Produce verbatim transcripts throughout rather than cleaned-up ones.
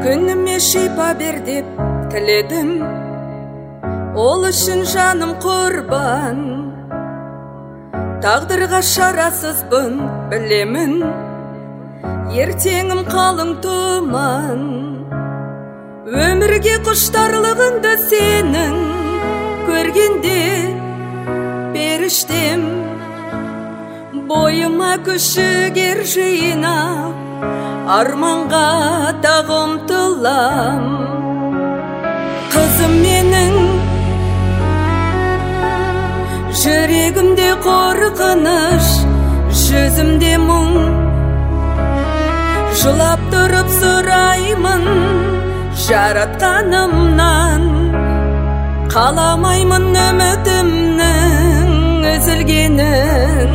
Күніме шипа бер деп тіледім, ол үшін жаным құрбан. Тағдырға шарасызбын, білемін, ертеңім қалың тұман. Өмірге құштарлығыңды сенің көргенде періштем, бойыма күшігер жиынап, арманға тағы ұмтылам. Қызым менің жүрегімде қорқыныш, жүзімде мұң. Жылап тұрып сұраймын жаратқанымнан, қаламаймын үмітімнің үзілгенін.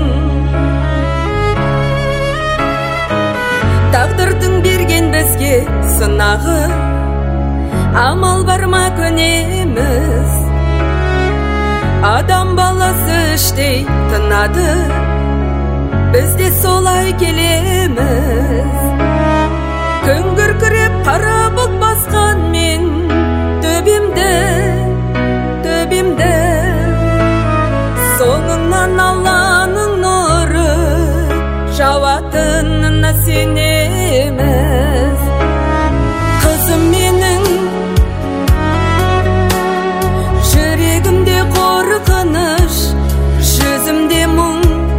Тағдырдың берген бізге сынағы, амал бар ма көнеміз. Адам баласы іштей тынады, біз де солай келеміз. Күн күркіреп қара бұлт басқан мен төбемді, төбемді. Соңыңнан Алланың нұры жауатынына сенеміз. Қызым менің жүрегімде қорқыныш, жүзімде мұң.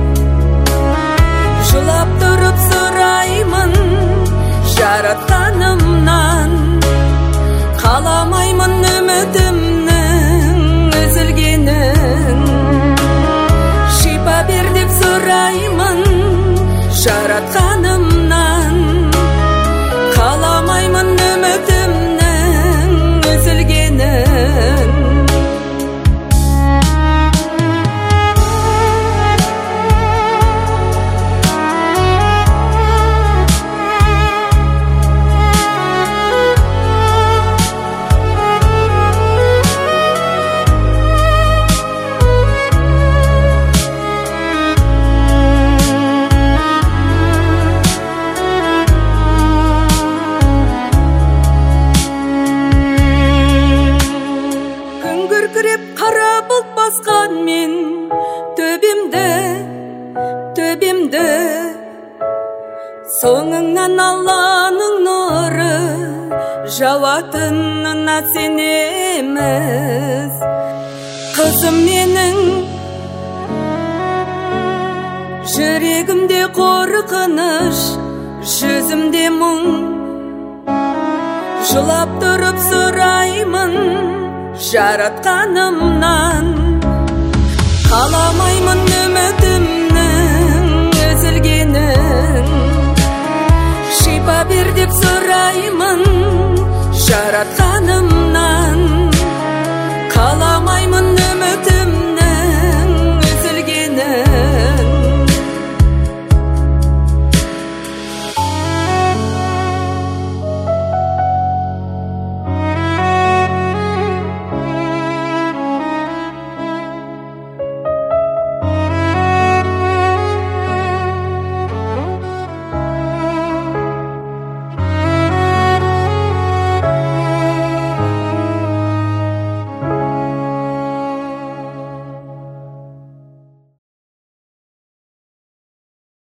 Жылап тұрып сұраймын жаратқанымнан, қаламаймын үмітімнің үзілгенін. Шипа бер деп сұраймын жаратқанымнан, қаламаймын үмітімнің үзілгенін. Қара бұлт басқан мен төбемді, төбемді. Соңыңнан Алланың нұры жауатынына сенеміз. Қызым менің жүрегімде қорқыныш, жүзімде мұң. Жылап тұрып сұраймын жаратқанымнан, қаламаймын үмітімнің үзілгенін. Шипа бер деп сұраймын жаратқанымнан,